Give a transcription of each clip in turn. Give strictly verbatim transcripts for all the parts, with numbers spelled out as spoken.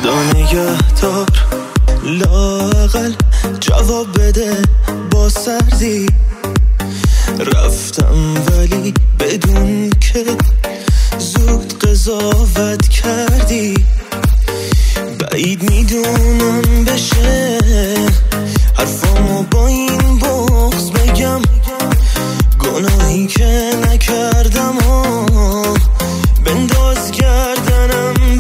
خدا نگهدار، لااقل جواب بده با سردی. رفتم ولی بدون که زود قضاوت کردی. بعید میدونم بشه حرفامو با این بغض بگم، گناهی که نکردم و بنداز گردنم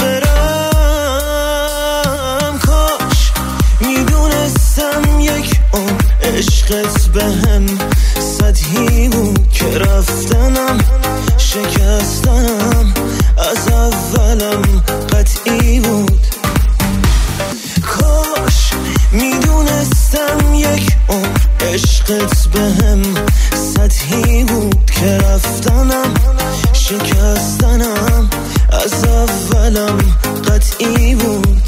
برم. کاش میدونستم یک عمر عشقت بهم سطحی بود که رفتنم شکستنم از اولم قطعی بود. کاش میدونستم یک عمر عشقت بهم سطحی بود که رفتنم شکستنم از اولم قطعی بود.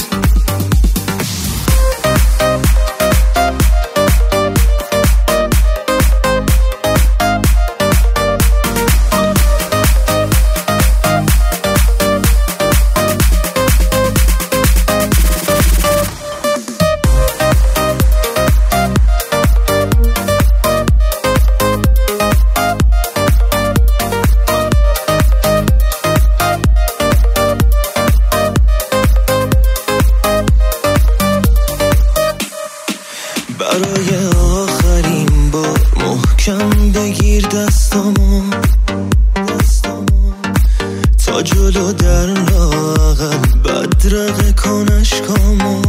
برای آخرین بار محکم بگیر دستامو تا جلو در لااقل بدرقه کن اشکامو.